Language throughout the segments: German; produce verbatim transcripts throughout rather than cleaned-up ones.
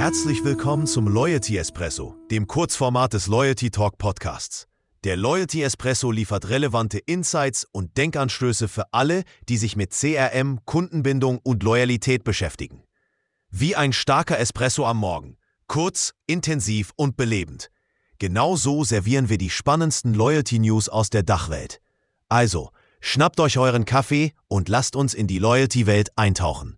Herzlich willkommen zum Loyalty Espresso, dem Kurzformat des Loyalty Talk Podcasts. Der Loyalty Espresso liefert relevante Insights und Denkanstöße für alle, die sich mit C R M, Kundenbindung und Loyalität beschäftigen. Wie ein starker Espresso am Morgen. Kurz, intensiv und belebend. Genau so servieren wir die spannendsten Loyalty-News aus der Dachwelt. Also, schnappt euch euren Kaffee und lasst uns in die Loyalty-Welt eintauchen.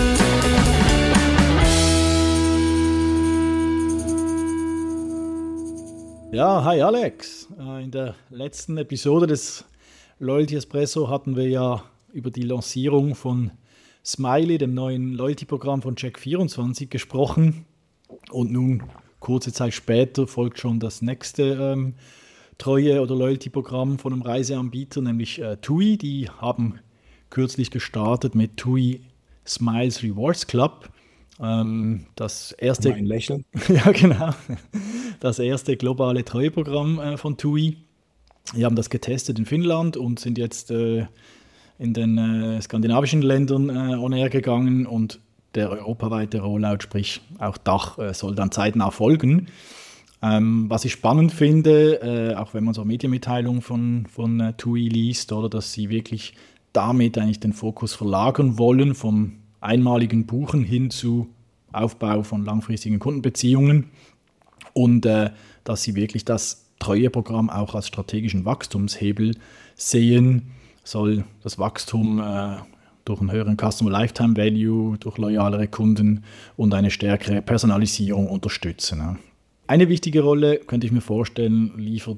Ja, hi Alex. In der letzten Episode des Loyalty Espresso hatten wir ja über die Lancierung von Smiley, dem neuen Loyalty-Programm von Check vierundzwanzig, gesprochen. Und nun, kurze Zeit später, folgt schon das nächste ähm, Treue- oder Loyalty-Programm von einem Reiseanbieter, nämlich äh, TUI. Die haben kürzlich gestartet mit TUI Smiles Rewards Club. Ähm, das erste, ein Lächeln. Ja, genau. Das erste globale Treueprogramm äh, von TUI. Wir haben das getestet in Finnland und sind jetzt äh, in den äh, skandinavischen Ländern äh, on air gegangen, und der europaweite Rollout, sprich auch Dach, äh, soll dann zeitnah folgen. Ähm, was ich spannend finde, äh, auch wenn man so Medienmitteilungen von, von äh, TUI liest, oder, dass sie wirklich damit eigentlich den Fokus verlagern wollen vom einmaligen Buchen hin zu Aufbau von langfristigen Kundenbeziehungen, und äh, dass sie wirklich das Treueprogramm auch als strategischen Wachstumshebel sehen, soll das Wachstum äh, durch einen höheren Customer Lifetime Value, durch loyalere Kunden und eine stärkere Personalisierung unterstützen. Ja. Eine wichtige Rolle, könnte ich mir vorstellen, liefert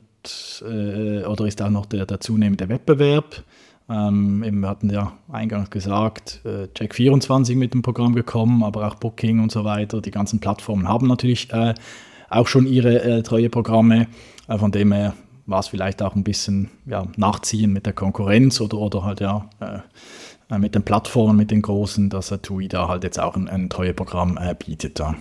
äh, oder ist auch noch der, der zunehmende Wettbewerb. Ähm, eben, wir hatten ja eingangs gesagt, äh, Check vierundzwanzig mit dem Programm gekommen, aber auch Booking und so weiter. Die ganzen Plattformen haben natürlich äh, auch schon ihre äh, Treueprogramme. Äh, von dem her war es vielleicht auch ein bisschen ja, Nachziehen mit der Konkurrenz oder, oder halt ja äh, mit den Plattformen, mit den großen, dass äh, TUI da halt jetzt auch ein, ein Treueprogramm äh, bietet. Ja.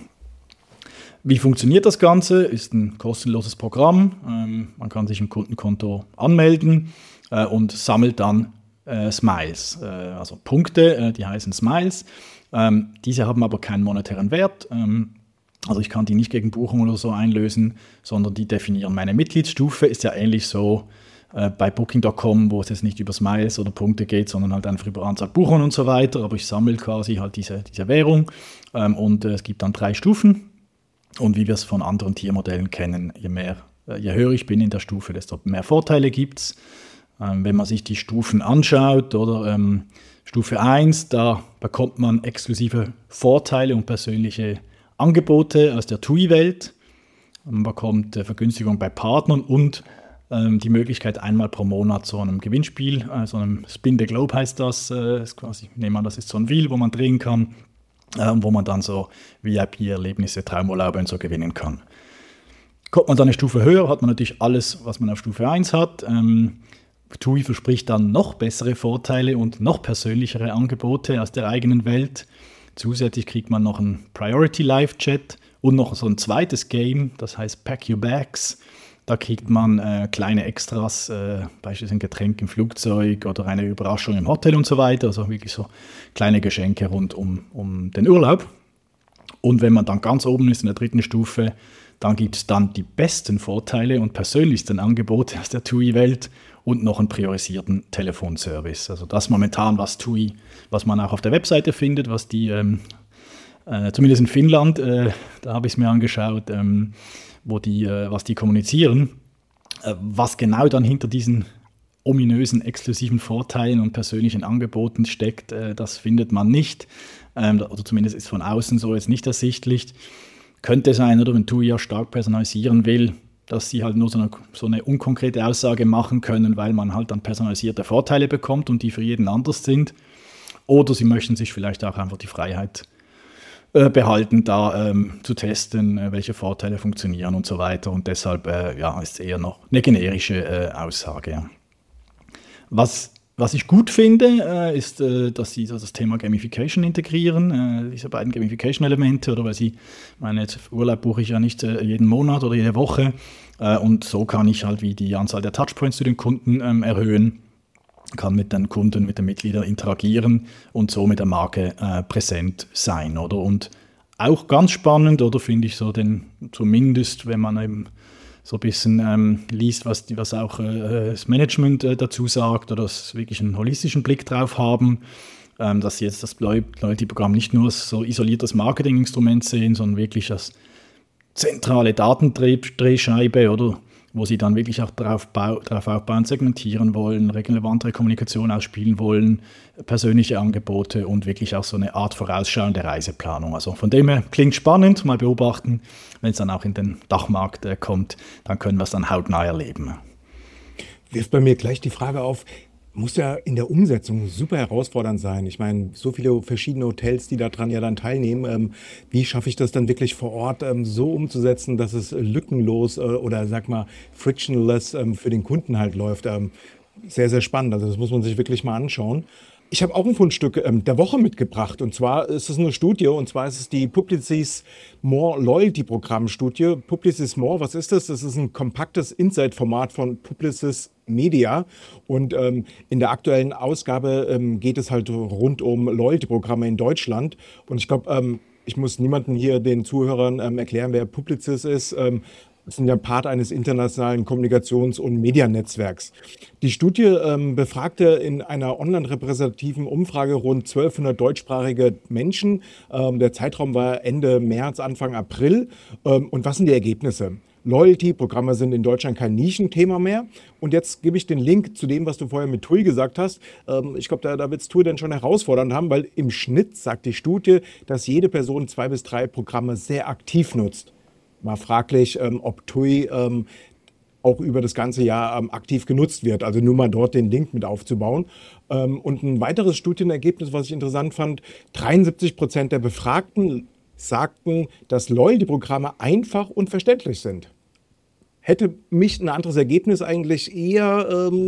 Wie funktioniert das Ganze? Ist ein kostenloses Programm. Ähm, man kann sich im Kundenkonto anmelden äh, und sammelt dann äh, Smiles, äh, also Punkte, äh, die heißen Smiles. Ähm, diese haben aber keinen monetären Wert. Ähm, also ich kann die nicht gegen Buchung oder so einlösen, sondern die definieren meine Mitgliedsstufe. Ist ja ähnlich so äh, bei Booking Punkt com, wo es jetzt nicht über Smiles oder Punkte geht, sondern halt einfach über Anzahl Buchungen und so weiter. Aber ich sammle quasi halt diese, diese Währung ähm, und äh, es gibt dann drei Stufen. Und wie wir es von anderen Tiermodellen kennen, je mehr, je höher ich bin in der Stufe, desto mehr Vorteile gibt es. Ähm, wenn man sich die Stufen anschaut, oder ähm, Stufe eins, da bekommt man exklusive Vorteile und persönliche Angebote aus der TUI-Welt. Man bekommt äh, Vergünstigung bei Partnern und ähm, die Möglichkeit, einmal pro Monat so einem Gewinnspiel, äh, so einem Spin the Globe heißt das, äh, ist quasi, ich nehme an, das ist so ein Wheel, wo man drehen kann, wo man dann so V I P-Erlebnisse, Traumurlaube und so gewinnen kann. Kommt man dann eine Stufe höher, hat man natürlich alles, was man auf Stufe eins hat. Ähm, TUI verspricht dann noch bessere Vorteile und noch persönlichere Angebote aus der eigenen Welt. Zusätzlich kriegt man noch einen Priority Live Chat und noch so ein zweites Game, das heißt Pack Your Bags. Da kriegt man äh, kleine Extras, äh, beispielsweise ein Getränk im Flugzeug oder eine Überraschung im Hotel und so weiter. Also wirklich so kleine Geschenke rund um, um den Urlaub. Und wenn man dann ganz oben ist in der dritten Stufe, dann gibt es dann die besten Vorteile und persönlichsten Angebote aus der TUI-Welt und noch einen priorisierten Telefonservice. Also das momentan, was TUI, was man auch auf der Webseite findet, was die, ähm, äh, zumindest in Finnland, äh, da habe ich es mir angeschaut, ähm, wo die, äh, was die kommunizieren. Äh, was genau dann hinter diesen ominösen, exklusiven Vorteilen und persönlichen Angeboten steckt, äh, das findet man nicht. Ähm, oder zumindest ist von außen so jetzt nicht ersichtlich. Könnte sein, oder wenn TUI ja stark personalisieren will, dass sie halt nur so eine, so eine unkonkrete Aussage machen können, weil man halt dann personalisierte Vorteile bekommt und die für jeden anders sind. Oder sie möchten sich vielleicht auch einfach die Freiheit behalten, da ähm, zu testen, äh, welche Vorteile funktionieren und so weiter. Und deshalb äh, ja, ist es eher noch eine generische äh, Aussage. Ja. Was, was ich gut finde, äh, ist, äh, dass sie so das Thema Gamification integrieren, äh, diese beiden Gamification-Elemente, oder weil sie, meine, jetzt Urlaub buche ich ja nicht äh, jeden Monat oder jede Woche, äh, und so kann ich halt wie die Anzahl der Touchpoints zu den Kunden ähm, erhöhen, kann mit den Kunden, mit den Mitgliedern interagieren und so mit der Marke äh, präsent sein, oder? Und auch ganz spannend, oder finde ich so den, zumindest wenn man eben so ein bisschen ähm, liest, was, die, was auch äh, das Management äh, dazu sagt, oder dass sie wirklich einen holistischen Blick drauf haben, ähm, dass sie jetzt das Loyalty-Programm nicht nur als so isoliertes Marketinginstrument sehen, sondern wirklich als zentrale Datendrehscheibe, oder wo sie dann wirklich auch darauf, bau, darauf aufbauen, segmentieren wollen, relevantere Kommunikation ausspielen wollen, persönliche Angebote und wirklich auch so eine Art vorausschauende Reiseplanung. Also von dem her klingt spannend, mal beobachten. Wenn es dann auch in den Dachmarkt äh, kommt, dann können wir es dann hautnah erleben. Wirft bei mir gleich die Frage auf, muss ja in der Umsetzung super herausfordernd sein. Ich meine, so viele verschiedene Hotels, die daran ja dann teilnehmen. Ähm, wie schaffe ich das dann wirklich vor Ort ähm, so umzusetzen, dass es lückenlos äh, oder sag mal frictionless ähm, für den Kunden halt läuft? Ähm, sehr, sehr spannend. Also das muss man sich wirklich mal anschauen. Ich habe auch ein Fundstück ähm, der Woche mitgebracht, und zwar ist es eine Studie, und zwar ist es die Publicis More Loyalty Programm Studie. Publicis More, was ist das? Das ist ein kompaktes Insight-Format von Publicis Media, und ähm, in der aktuellen Ausgabe ähm, geht es halt rund um Loyalty-Programme in Deutschland, und ich glaube, ähm, ich muss niemandem hier, den Zuhörern, ähm, erklären, wer Publicis ist. Ähm, Das sind ja Part eines internationalen Kommunikations- und Mediennetzwerks. Die Studie ähm, befragte in einer online-repräsentativen Umfrage rund zwölfhundert deutschsprachige Menschen. Ähm, der Zeitraum war Ende März, Anfang April. Ähm, und was sind die Ergebnisse? Loyalty-Programme sind in Deutschland kein Nischenthema mehr. Und jetzt gebe ich den Link zu dem, was du vorher mit T U I gesagt hast. Ähm, ich glaube, da, da wird es T U I dann schon herausfordernd haben, weil im Schnitt sagt die Studie, dass jede Person zwei bis drei Programme sehr aktiv nutzt. Mal fraglich, ähm, ob T U I ähm, auch über das ganze Jahr ähm, aktiv genutzt wird. Also nur mal dort den Link mit aufzubauen. Ähm, und ein weiteres Studienergebnis, was ich interessant fand, dreiundsiebzig Prozent der Befragten sagten, dass Loyalty-Programme einfach und verständlich sind. Hätte mich ein anderes Ergebnis eigentlich eher,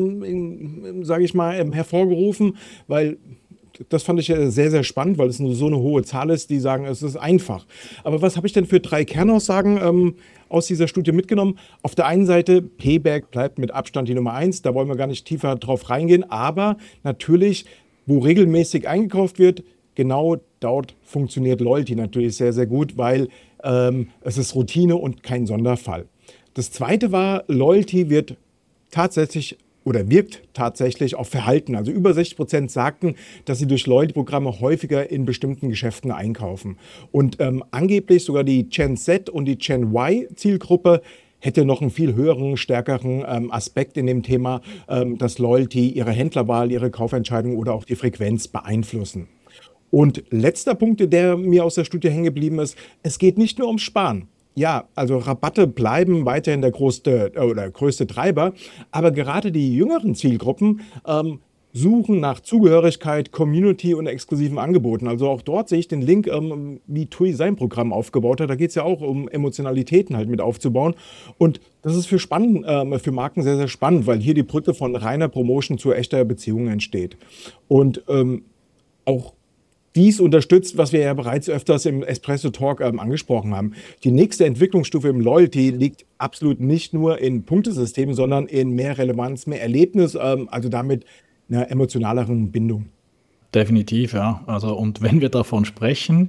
ähm, sage ich mal, ähm, hervorgerufen, weil das fand ich sehr, sehr spannend, weil es nur so eine hohe Zahl ist, die sagen, es ist einfach. Aber was habe ich denn für drei Kernaussagen ähm, aus dieser Studie mitgenommen? Auf der einen Seite, Payback bleibt mit Abstand die Nummer eins, da wollen wir gar nicht tiefer drauf reingehen, aber natürlich, wo regelmäßig eingekauft wird, genau dort funktioniert Loyalty natürlich sehr, sehr gut, weil ähm, es ist Routine und kein Sonderfall. Das zweite war, Loyalty wird tatsächlich oder wirkt tatsächlich auf Verhalten. Also über sechzig Prozent sagten, dass sie durch Loyalty-Programme häufiger in bestimmten Geschäften einkaufen. Und ähm, angeblich sogar die Gen Z und die Gen Y-Zielgruppe hätte noch einen viel höheren, stärkeren ähm, Aspekt in dem Thema, ähm, dass Loyalty ihre Händlerwahl, ihre Kaufentscheidung oder auch die Frequenz beeinflussen. Und letzter Punkt, der mir aus der Studie hängen geblieben ist, es geht nicht nur ums Sparen. Ja, also Rabatte bleiben weiterhin der größte, oder größte Treiber, aber gerade die jüngeren Zielgruppen ähm, suchen nach Zugehörigkeit, Community und exklusiven Angeboten. Also auch dort sehe ich den Link, ähm, wie T U I sein Programm aufgebaut hat. Da geht es ja auch um Emotionalitäten halt mit aufzubauen. Und das ist für, spannend, äh, für Marken sehr, sehr spannend, weil hier die Brücke von reiner Promotion zu echter Beziehung entsteht. Und ähm, auch dies unterstützt, was wir ja bereits öfters im Espresso Talk ähm, angesprochen haben. Die nächste Entwicklungsstufe im Loyalty liegt absolut nicht nur in Punktesystemen, sondern in mehr Relevanz, mehr Erlebnis, ähm, also damit einer emotionaleren Bindung. Definitiv, ja. Also, und wenn wir davon sprechen,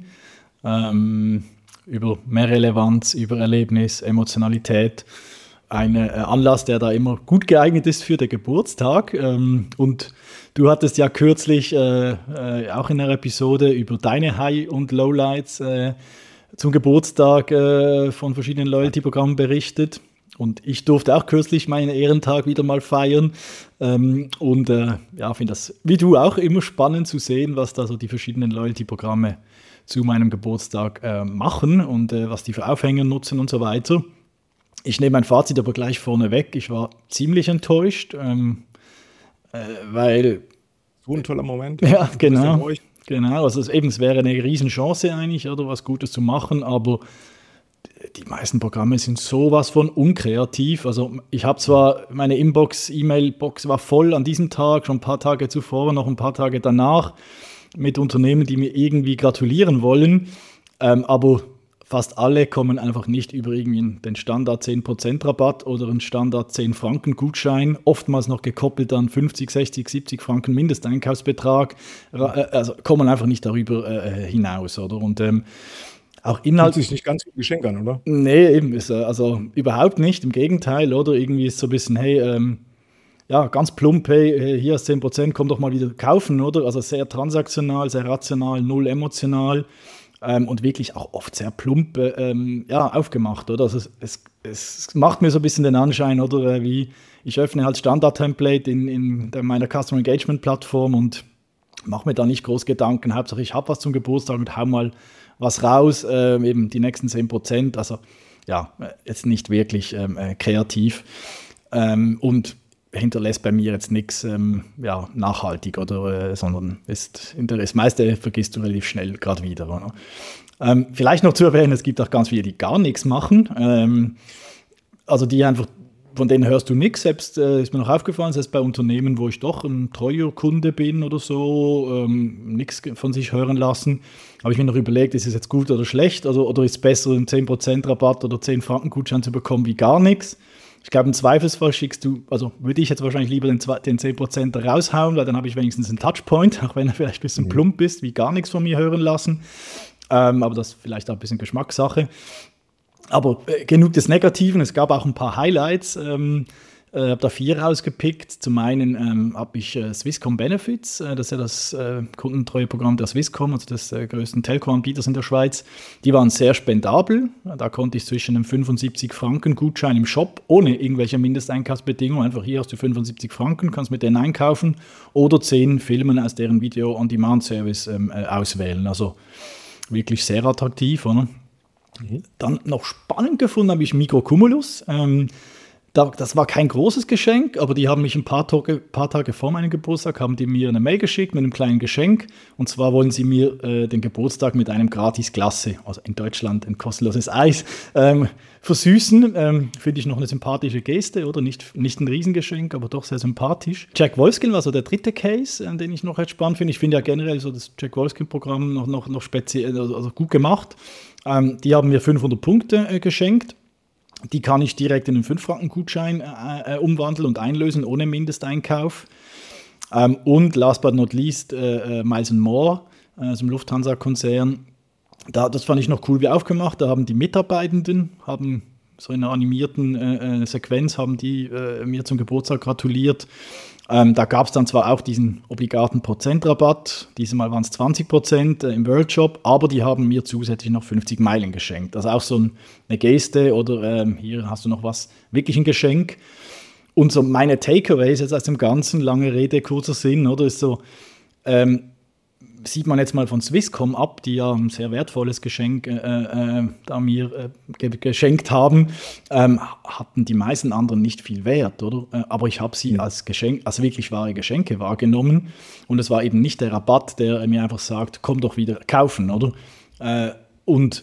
ähm, über mehr Relevanz, über Erlebnis, Emotionalität, ein äh, Anlass, der da immer gut geeignet ist für den Geburtstag. Ähm, und du hattest ja kürzlich äh, äh, auch in einer Episode über deine High- und Lowlights äh, zum Geburtstag äh, von verschiedenen Loyalty-Programmen berichtet. Und ich durfte auch kürzlich meinen Ehrentag wieder mal feiern. Ähm, und äh, ja, finde das, wie du auch, immer spannend zu sehen, was da so die verschiedenen Loyalty-Programme zu meinem Geburtstag äh, machen und äh, was die für Aufhänger nutzen und so weiter. Ich nehme mein Fazit aber gleich vorne weg. Ich war ziemlich enttäuscht, ähm, äh, weil... So ein toller Moment. Ja, genau. Genau, also es, eben, es wäre eine Riesenchance eigentlich, oder was Gutes zu machen, aber die meisten Programme sind sowas von unkreativ. Also ich habe zwar, meine Inbox, E-Mail-Box war voll an diesem Tag, schon ein paar Tage zuvor, noch ein paar Tage danach, mit Unternehmen, die mir irgendwie gratulieren wollen, ähm, aber fast alle kommen einfach nicht über irgendwie den Standard zehn Prozent Rabatt oder einen Standard zehn Franken Gutschein, oftmals noch gekoppelt an fünfzig, sechzig, siebzig Franken Mindesteinkaufsbetrag, also kommen einfach nicht darüber äh, hinaus, oder? Und ähm, auch Inhalt. Fühlt sich nicht ganz wie ein Geschenk an, oder? Nee, eben, ist, äh, also überhaupt nicht, im Gegenteil, oder? Irgendwie ist so ein bisschen, hey, ähm, ja, ganz plump, hey, hier ist zehn Prozent, komm doch mal wieder kaufen, oder? Also sehr transaktional, sehr rational, null emotional ähm, und wirklich auch oft sehr plump äh, ähm, ja, aufgemacht, oder? Also es, es, es macht mir so ein bisschen den Anschein, oder, äh, wie ich öffne halt Standard-Template in, in der, meiner Customer Engagement-Plattform und mache mir da nicht groß Gedanken. Hauptsache, ich habe was zum Geburtstag und hau mal was raus, äh, eben die nächsten zehn Prozent. Also ja, jetzt nicht wirklich ähm, äh, kreativ ähm, und hinterlässt bei mir jetzt nichts ähm, ja, nachhaltig, oder, äh, sondern ist, das meiste vergisst du relativ schnell gerade wieder. Oder? Ähm, vielleicht noch zu erwähnen, es gibt auch ganz viele, die gar nichts machen. Ähm, also die einfach, von denen hörst du nichts. Selbst äh, ist mir noch aufgefallen, selbst bei Unternehmen, wo ich doch ein treuer Kunde bin oder so, ähm, nichts von sich hören lassen, habe ich mir noch überlegt, ist es jetzt gut oder schlecht, also, oder ist es besser, einen zehn Prozent Rabatt oder zehn Franken Gutschein zu bekommen wie gar nichts. Ich glaube, im Zweifelsfall schickst du, also würde ich jetzt wahrscheinlich lieber den, den zehn Prozent raushauen, weil dann habe ich wenigstens einen Touchpoint, auch wenn er vielleicht ein bisschen mhm. plump ist, wie gar nichts von mir hören lassen. Ähm, aber das ist vielleicht auch ein bisschen Geschmackssache. Aber äh, genug des Negativen, es gab auch ein paar Highlights. Ähm, Ich äh, habe da vier rausgepickt. Zum einen ähm, habe ich äh, Swisscom Benefits, äh, das ist ja das äh, Kundentreueprogramm der Swisscom, also des äh, größten Telco-Anbieters in der Schweiz. Die waren sehr spendabel. Da konnte ich zwischen einem fünfundsiebzig Franken Gutschein im Shop ohne irgendwelche Mindesteinkaufsbedingungen, einfach hier hast du fünfundsiebzig Franken, kannst mit denen einkaufen, oder zehn Filmen aus deren Video-on-Demand-Service ähm, äh, auswählen. Also wirklich sehr attraktiv, oder? Mhm. Dann noch spannend gefunden habe ich Microcumulus. Ähm, Das war kein großes Geschenk, aber die haben mich ein paar Tage, paar Tage vor meinem Geburtstag, haben die mir eine Mail geschickt mit einem kleinen Geschenk. Und zwar wollen sie mir äh, den Geburtstag mit einem gratis Glasse, also in Deutschland ein kostenloses Eis, ähm, versüßen. Ähm, Finde ich noch eine sympathische Geste, oder? Nicht, nicht ein Riesengeschenk, aber doch sehr sympathisch. Jack Wolfskin war so der dritte Case, äh, den ich noch recht spannend finde. Ich finde ja generell so das Jack Wolfskin-Programm noch, noch, noch speziell, also gut gemacht. Ähm, die haben mir fünfhundert Punkte äh, geschenkt. Die kann ich direkt in einen fünf Franken Gutschein äh, äh, umwandeln und einlösen, ohne Mindesteinkauf. Ähm, und last but not least, äh, äh, Miles and More, äh, also im Lufthansa-Konzern. Da, das fand ich noch cool wie aufgemacht. Da haben die Mitarbeitenden, haben so in einer animierten äh, Sequenz, haben die äh, mir zum Geburtstag gratuliert. Ähm, da gab es dann zwar auch diesen obligaten Prozentrabatt, diesmal waren es zwanzig Prozent äh, im Worldshop, aber die haben mir zusätzlich noch fünfzig Meilen geschenkt. Also auch so ein, eine Geste, oder ähm, hier hast du noch was, wirklich ein Geschenk. Und so meine Takeaways jetzt aus dem Ganzen, lange Rede, kurzer Sinn, oder, ist so, ähm, sieht man jetzt mal von Swisscom ab, die ja ein sehr wertvolles Geschenk äh, äh, da mir äh, ge- geschenkt haben, ähm, hatten die meisten anderen nicht viel Wert, oder? Äh, aber ich habe sie mhm. als Geschenk, als wirklich wahre Geschenke wahrgenommen, und es war eben nicht der Rabatt, der mir einfach sagt, komm doch wieder kaufen, oder? Äh, und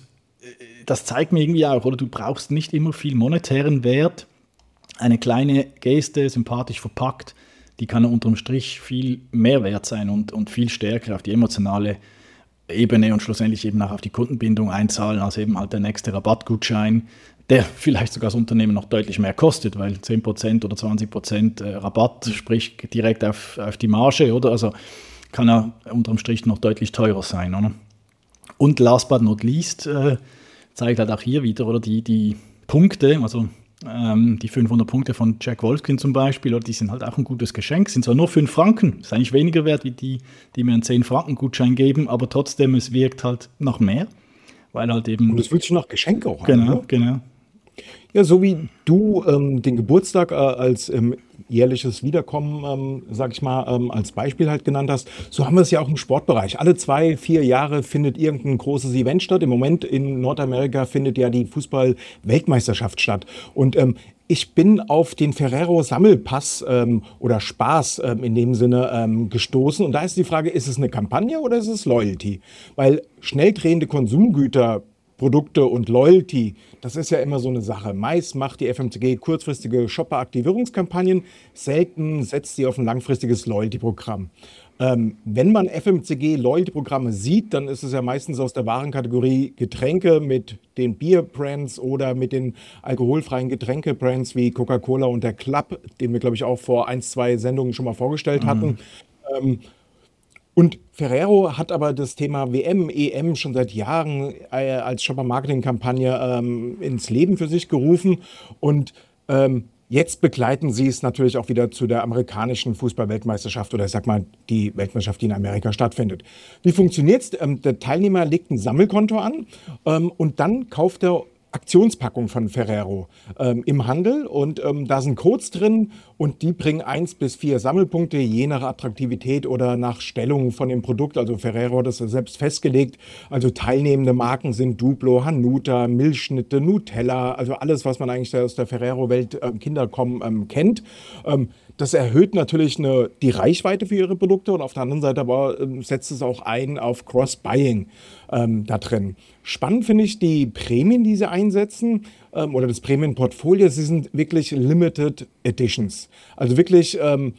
das zeigt mir irgendwie auch, oder? Du brauchst nicht immer viel monetären Wert, eine kleine Geste, sympathisch verpackt, die kann unterm Strich viel mehr wert sein und, und viel stärker auf die emotionale Ebene und schlussendlich eben auch auf die Kundenbindung einzahlen, als eben halt der nächste Rabattgutschein, der vielleicht sogar das Unternehmen noch deutlich mehr kostet, weil zehn Prozent oder zwanzig Prozent Rabatt, sprich direkt auf, auf die Marge, oder? Also kann er unterm Strich noch deutlich teurer sein, oder? Und last but not least äh, zeigt halt auch hier wieder, oder, die, die Punkte, also Ähm, die fünfhundert Punkte von Jack Wolfskin zum Beispiel, oder die sind halt auch ein gutes Geschenk, sind zwar nur fünf Franken, ist eigentlich weniger wert wie die, die mir einen zehn Franken Gutschein geben, aber trotzdem, es wirkt halt noch mehr, weil halt eben... Und es fühlt sich nach Geschenk auch genau, an. Genau, genau. Ja, so wie du ähm, den Geburtstag äh, als ähm, jährliches Wiederkommen, ähm, sag ich mal, ähm, als Beispiel halt genannt hast, so haben wir es ja auch im Sportbereich. Alle zwei, vier Jahre findet irgendein großes Event statt. Im Moment in Nordamerika findet ja die Fußball-Weltmeisterschaft statt. Und ähm, ich bin auf den Ferrero-Sammelpass ähm, oder Spaß ähm, in dem Sinne ähm, gestoßen. Und da ist die Frage, ist es eine Kampagne oder ist es Loyalty? Weil schnell drehende Konsumgüter, Produkte und Loyalty, das ist ja immer so eine Sache. Meist macht die F M C G kurzfristige Shopper-Aktivierungskampagnen, selten setzt sie auf ein langfristiges Loyalty-Programm. Ähm, wenn man F M C G-Loyalty-Programme sieht, dann ist es ja meistens aus der Warenkategorie Getränke mit den Bier-Brands oder mit den alkoholfreien Getränke-Brands wie Coca-Cola und der Club, den wir, glaube ich, auch vor ein, zwei Sendungen schon mal vorgestellt mhm. hatten. Ähm, Und Ferrero hat aber das Thema W M, E M schon seit Jahren äh, als Shopper-Marketing-Kampagne ähm, ins Leben für sich gerufen. Und ähm, jetzt begleiten sie es natürlich auch wieder zu der amerikanischen Fußball-Weltmeisterschaft oder ich sag mal die Weltmeisterschaft, die in Amerika stattfindet. Wie funktioniert es? Ähm, der Teilnehmer legt ein Sammelkonto an ähm, und dann kauft er Aktionspackung von Ferrero ähm, im Handel und ähm, da sind Codes drin und die bringen eins bis vier Sammelpunkte, je nach Attraktivität oder nach Stellung von dem Produkt. Also Ferrero hat das ja selbst festgelegt. Also teilnehmende Marken sind Duplo, Hanuta, Milchschnitte, Nutella, also alles, was man eigentlich aus der Ferrero-Welt ähm, Kinderkommen ähm, kennt. Ähm, Das erhöht natürlich eine, die Reichweite für ihre Produkte und auf der anderen Seite aber ähm, setzt es auch ein auf Cross-Buying ähm, da drin. Spannend finde ich die Prämien, die sie einsetzen ähm, oder das Prämienportfolio. Sie sind wirklich Limited Editions. Also wirklich, ähm,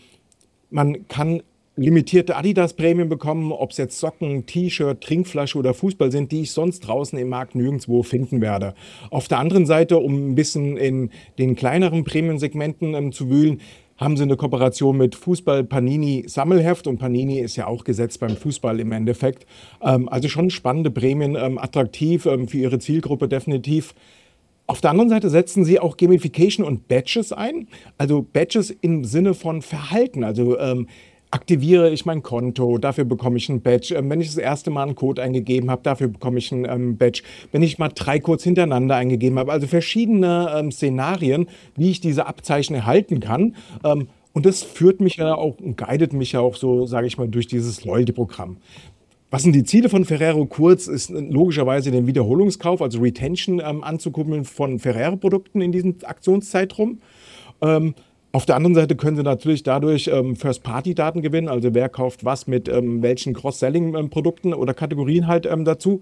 man kann limitierte Adidas-Prämien bekommen, ob es jetzt Socken, T-Shirt, Trinkflasche oder Fußball sind, die ich sonst draußen im Markt nirgendwo finden werde. Auf der anderen Seite, um ein bisschen in den kleineren Prämiensegmenten ähm, zu wühlen, haben sie eine Kooperation mit Fußball Panini Sammelheft und Panini ist ja auch gesetzt beim Fußball im Endeffekt. Ähm, also schon spannende Prämien, ähm, attraktiv ähm, für ihre Zielgruppe definitiv. Auf der anderen Seite setzen sie auch Gamification und Badges ein, also Badges im Sinne von Verhalten, also ähm, aktiviere ich mein Konto, dafür bekomme ich ein Badge. Ähm, wenn ich das erste Mal einen Code eingegeben habe, dafür bekomme ich ein ähm, Badge. Wenn ich mal drei Codes hintereinander eingegeben habe, also verschiedene ähm, Szenarien, wie ich diese Abzeichen erhalten kann. Ähm, und das führt mich ja auch und guidet mich ja auch so, sage ich mal, durch dieses Loyalty-Programm. Was sind die Ziele von Ferrero? Kurz ist logischerweise den Wiederholungskauf, also Retention ähm, anzukuppeln von Ferrero-Produkten in diesem Aktionszeitraum. Ähm, Auf der anderen Seite können Sie natürlich dadurch ähm, First-Party-Daten gewinnen, also wer kauft was mit ähm, welchen Cross-Selling-Produkten ähm, oder Kategorien halt ähm, dazu.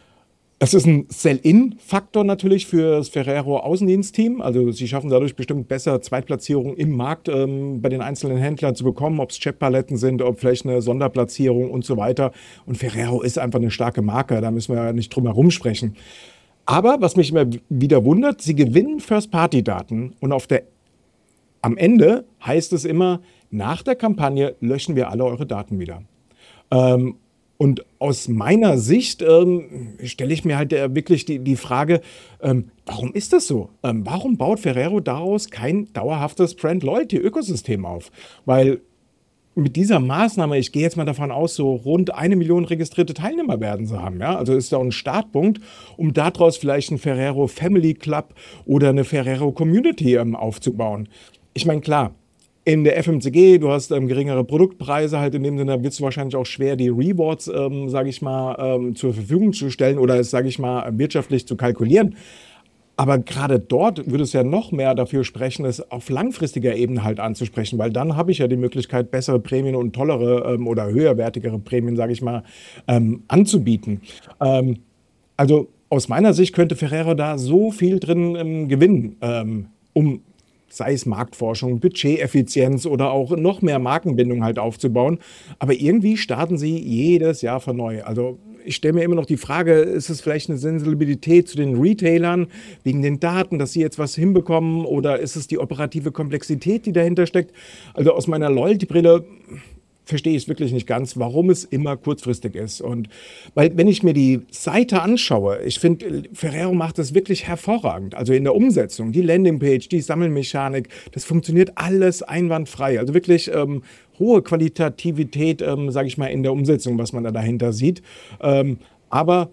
Es ist ein Sell-In-Faktor natürlich für das Ferrero-Außendienstteam. Also sie schaffen dadurch bestimmt besser Zweitplatzierung im Markt ähm, bei den einzelnen Händlern zu bekommen, ob es Chatpaletten sind, ob vielleicht eine Sonderplatzierung und so weiter. Und Ferrero ist einfach eine starke Marke, da müssen wir ja nicht drum herum sprechen. Aber was mich immer wieder wundert, sie gewinnen First-Party-Daten und auf der Am Ende heißt es immer, nach der Kampagne löschen wir alle eure Daten wieder. Ähm, und aus meiner Sicht ähm, stelle ich mir halt äh, wirklich die, die Frage, ähm, warum ist das so? Ähm, warum baut Ferrero daraus kein dauerhaftes Brand-Loyalty-Ökosystem auf? Weil mit dieser Maßnahme, ich gehe jetzt mal davon aus, so rund eine Million registrierte Teilnehmer werden sie haben. Ja? Also ist da ein Startpunkt, um daraus vielleicht einen Ferrero Family Club oder eine Ferrero Community ähm, aufzubauen. Ich meine, klar, in der F M C G, du hast ähm, geringere Produktpreise, halt in dem Sinne, da wird es wahrscheinlich auch schwer, die Rewards, ähm, sage ich mal, ähm, zur Verfügung zu stellen oder es, sage ich mal, wirtschaftlich zu kalkulieren. Aber gerade dort würde es ja noch mehr dafür sprechen, es auf langfristiger Ebene halt anzusprechen, weil dann habe ich ja die Möglichkeit, bessere Prämien und tollere ähm, oder höherwertigere Prämien, sage ich mal, ähm, anzubieten. Ähm, also aus meiner Sicht könnte Ferrero da so viel drin ähm, gewinnen, ähm, um sei es Marktforschung, Budgeteffizienz oder auch noch mehr Markenbindung halt aufzubauen. Aber irgendwie starten sie jedes Jahr von neu. Also ich stelle mir immer noch die Frage, ist es vielleicht eine Sensibilität zu den Retailern wegen den Daten, dass sie jetzt was hinbekommen oder ist es die operative Komplexität, die dahinter steckt? Also aus meiner Loyalty-Brille verstehe ich es wirklich nicht ganz, warum es immer kurzfristig ist. Und weil, wenn ich mir die Seite anschaue, ich finde, Ferrero macht das wirklich hervorragend. Also in der Umsetzung, die Landingpage, die Sammelmechanik, das funktioniert alles einwandfrei. Also wirklich ähm, hohe Qualitativität, ähm, sage ich mal, in der Umsetzung, was man da dahinter sieht. Ähm, aber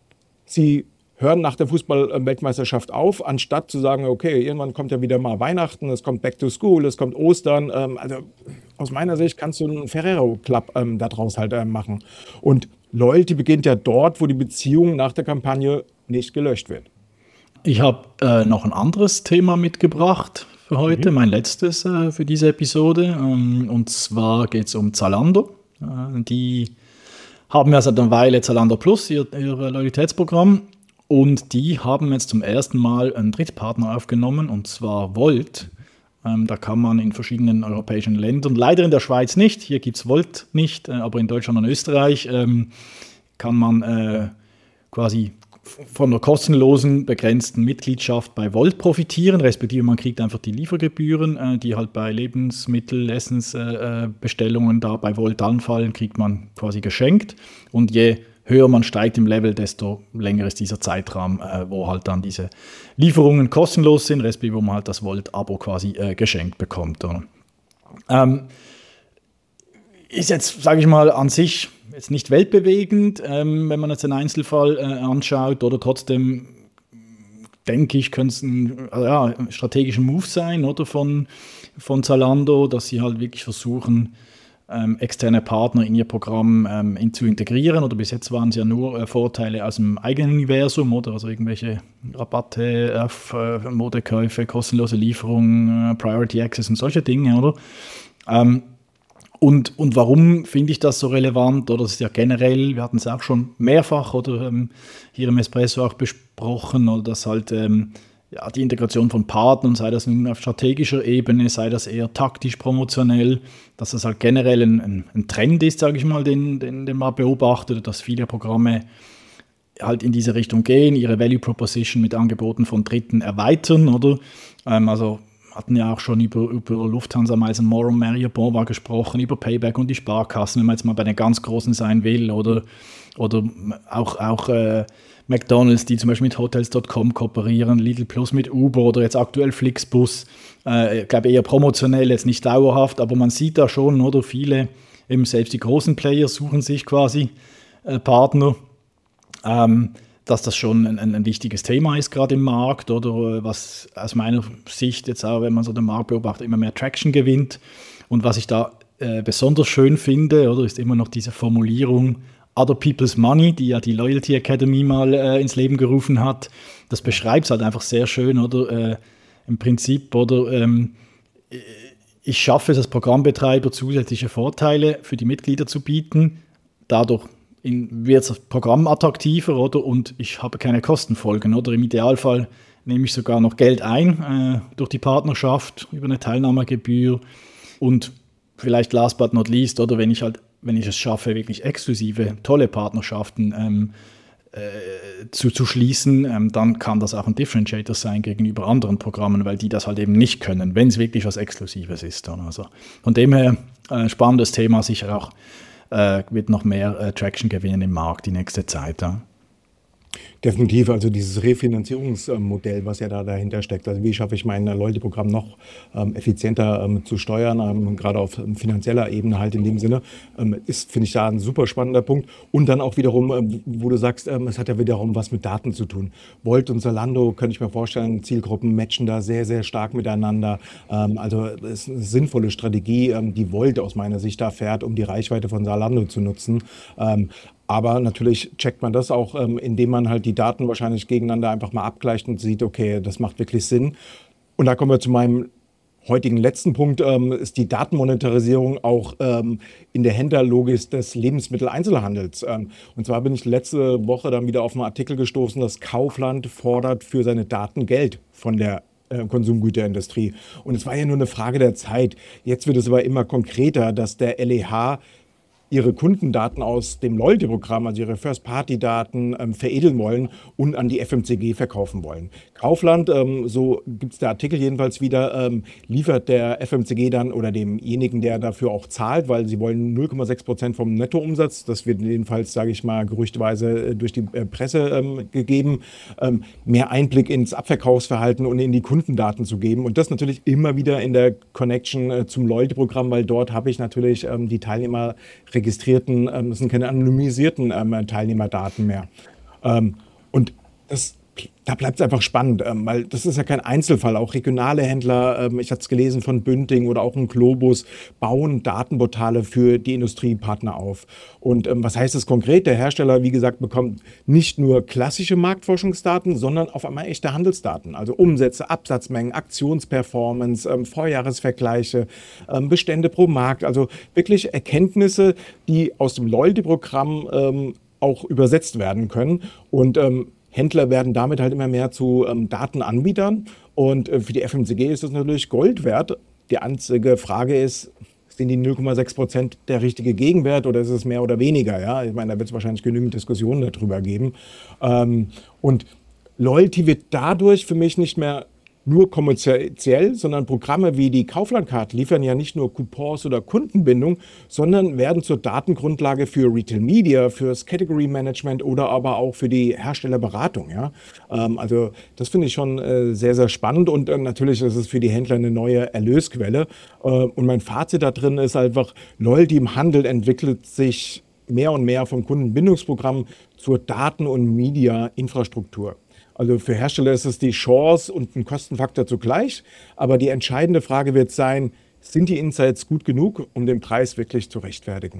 sie hören nach der Fußball-Weltmeisterschaft auf, anstatt zu sagen, okay, irgendwann kommt ja wieder mal Weihnachten, es kommt Back to School, es kommt Ostern. Ähm, also aus meiner Sicht kannst du einen Ferrero-Club ähm, daraus halt ähm, machen. Und Loyalty beginnt ja dort, wo die Beziehung nach der Kampagne nicht gelöscht wird. Ich habe äh, noch ein anderes Thema mitgebracht für heute, mhm. mein letztes äh, für diese Episode. Ähm, und zwar geht es um Zalando. Äh, die haben ja seit einer Weile Zalando Plus, ihr, ihr Loyalitätsprogramm. Und die haben jetzt zum ersten Mal einen Drittpartner aufgenommen, und zwar Volt. Ähm, da kann man in verschiedenen europäischen Ländern, leider in der Schweiz nicht, hier gibt es Volt nicht, äh, aber in Deutschland und Österreich ähm, kann man äh, quasi von einer kostenlosen, begrenzten Mitgliedschaft bei Volt profitieren, respektive man kriegt einfach die Liefergebühren, äh, die halt bei Lebensmittel-, Essensbestellungen äh, da bei Volt anfallen, kriegt man quasi geschenkt. Und je höher man steigt im Level, desto länger ist dieser Zeitraum, äh, wo halt dann diese Lieferungen kostenlos sind, respektive wo man halt das Volt-Abo quasi äh, geschenkt bekommt. Oder? Ähm, ist jetzt, sage ich mal, an sich jetzt nicht weltbewegend, ähm, wenn man jetzt den Einzelfall äh, anschaut, oder trotzdem denke ich, könnte es ein also ja, strategischer Move sein, oder, von, von Zalando, dass sie halt wirklich versuchen, ähm, externe Partner in ihr Programm ähm, in, zu integrieren, oder bis jetzt waren es ja nur äh, Vorteile aus dem eigenen Universum, oder, also irgendwelche Rabatte auf äh, Modekäufe, kostenlose Lieferungen, äh, Priority Access und solche Dinge, oder? Ähm, Und, und warum finde ich das so relevant? Oder das ist ja generell, wir hatten es auch schon mehrfach oder ähm, hier im Espresso auch besprochen, oder dass halt ähm, ja, die Integration von Partnern, sei das nun auf strategischer Ebene, sei das eher taktisch promotionell, dass das halt generell ein, ein, ein Trend ist, sage ich mal, den, den, den man beobachtet, dass viele Programme halt in diese Richtung gehen, ihre Value Proposition mit Angeboten von Dritten erweitern, oder? Ähm, also hatten ja auch schon über, über Lufthansa, Miles and More und Marriott Bonvoy gesprochen, über Payback und die Sparkassen, wenn man jetzt mal bei den ganz Großen sein will, oder, oder auch, auch äh, McDonald's, die zum Beispiel mit Hotels Punkt com kooperieren, Lidl Plus mit Uber oder jetzt aktuell Flixbus, äh, ich glaube eher promotionell, jetzt nicht dauerhaft, aber man sieht da schon, oder viele, eben selbst die großen Player suchen sich quasi äh, Partner, ähm, dass das schon ein, ein wichtiges Thema ist, gerade im Markt, oder was aus meiner Sicht jetzt auch, wenn man so den Markt beobachtet, immer mehr Traction gewinnt. Und was ich da äh, besonders schön finde, oder, ist immer noch diese Formulierung Other People's Money, die ja die Loyalty Academy mal äh, ins Leben gerufen hat. Das beschreibt es halt einfach sehr schön, oder äh, im Prinzip, oder ähm, ich schaffe es als Programmbetreiber, zusätzliche Vorteile für die Mitglieder zu bieten. Dadurch wird das Programm attraktiver, oder? Und ich habe keine Kostenfolgen, oder? Im Idealfall nehme ich sogar noch Geld ein äh, durch die Partnerschaft über eine Teilnahmegebühr. Und vielleicht last but not least, oder, wenn ich halt, wenn ich es schaffe, wirklich exklusive, tolle Partnerschaften ähm, äh, zu, zu schließen, ähm, dann kann das auch ein Differentiator sein gegenüber anderen Programmen, weil die das halt eben nicht können, wenn es wirklich was Exklusives ist. Dann. Also von dem her äh, spannendes Thema, sicher auch äh, wird noch mehr äh, Traction gewinnen im Markt die nächste Zeit. Ja. Definitiv, also dieses Refinanzierungsmodell, was ja da dahinter steckt. Also wie schaffe ich mein Loyalty-Programm noch ähm, effizienter ähm, zu steuern, ähm, gerade auf ähm, finanzieller Ebene halt in dem Sinne, ähm, ist, finde ich, da ein super spannender Punkt. Und dann auch wiederum, ähm, wo du sagst, ähm, es hat ja wiederum was mit Daten zu tun. Volt und Zalando, könnte ich mir vorstellen, Zielgruppen matchen da sehr, sehr stark miteinander. Ähm, also es ist eine sinnvolle Strategie, ähm, die Volt aus meiner Sicht da fährt, um die Reichweite von Zalando zu nutzen. Ähm, Aber natürlich checkt man das auch, ähm, indem man halt die Daten wahrscheinlich gegeneinander einfach mal abgleicht und sieht, okay, das macht wirklich Sinn. Und da kommen wir zu meinem heutigen letzten Punkt, ähm, ist die Datenmonetarisierung auch ähm, in der Händlerlogik des Lebensmitteleinzelhandels. Ähm, und zwar bin ich letzte Woche dann wieder auf einen Artikel gestoßen, dass Kaufland fordert für seine Daten Geld von der äh, Konsumgüterindustrie. Und es war ja nur eine Frage der Zeit. Jetzt wird es aber immer konkreter, dass der L E H ihre Kundendaten aus dem Loyalty-Programm, also ihre First-Party-Daten, ähm, veredeln wollen und an die F M C G verkaufen wollen. Kaufland, ähm, so gibt es der Artikel jedenfalls wieder, ähm, liefert der F M C G dann oder demjenigen, der dafür auch zahlt, weil sie wollen null Komma sechs Prozent vom Nettoumsatz, das wird jedenfalls, sage ich mal, gerüchteweise äh, durch die äh, Presse ähm, gegeben, ähm, mehr Einblick ins Abverkaufsverhalten und in die Kundendaten zu geben. Und das natürlich immer wieder in der Connection äh, zum Loyalty-Programm, weil dort habe ich natürlich ähm, die Teilnehmer registrierten, ähm, das sind keine anonymisierten ähm, Teilnehmerdaten mehr. Ähm, und das, da bleibt es einfach spannend, ähm, weil das ist ja kein Einzelfall. Auch regionale Händler, ähm, ich hatte es gelesen von Bünding oder auch ein Globus, bauen Datenportale für die Industriepartner auf. Und ähm, was heißt das konkret? Der Hersteller, wie gesagt, bekommt nicht nur klassische Marktforschungsdaten, sondern auf einmal echte Handelsdaten. Also Umsätze, Absatzmengen, Aktionsperformance, ähm, Vorjahresvergleiche, ähm, Bestände pro Markt. Also wirklich Erkenntnisse, die aus dem Loyalty-Programm ähm, auch übersetzt werden können. Und ähm, Händler werden damit halt immer mehr zu ähm, Datenanbietern. Und äh, für die F M C G ist das natürlich Gold wert. Die einzige Frage ist, Sind die null Komma sechs Prozent der richtige Gegenwert oder ist es mehr oder weniger? Ja? Ich meine, da wird es wahrscheinlich genügend Diskussionen darüber geben. Ähm, und Loyalty wird dadurch für mich nicht mehr nur kommerziell, sondern Programme wie die Kaufland-Card liefern ja nicht nur Coupons oder Kundenbindung, sondern werden zur Datengrundlage für Retail Media, fürs Category Management oder aber auch für die Herstellerberatung. Ja? Ähm, also das finde ich schon äh, sehr, sehr spannend und äh, natürlich ist es für die Händler eine neue Erlösquelle. Äh, und mein Fazit da drin ist einfach, Loyalty im Handel entwickelt sich mehr und mehr vom Kundenbindungsprogramm zur Daten- und Media-Infrastruktur. Also für Hersteller ist es die Chance und ein Kostenfaktor zugleich. Aber die entscheidende Frage wird sein, sind die Insights gut genug, um den Preis wirklich zu rechtfertigen?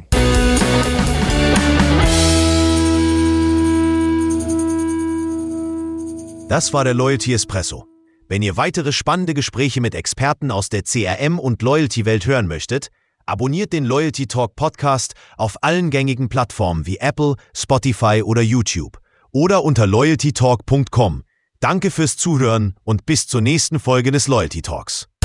Das war der Loyalty Espresso. Wenn ihr weitere spannende Gespräche mit Experten aus der C R M- und Loyalty-Welt hören möchtet, abonniert den Loyalty Talk Podcast auf allen gängigen Plattformen wie Apple, Spotify oder YouTube. Oder unter loyalty talk punkt com. Danke fürs Zuhören und bis zur nächsten Folge des Loyalty Talks.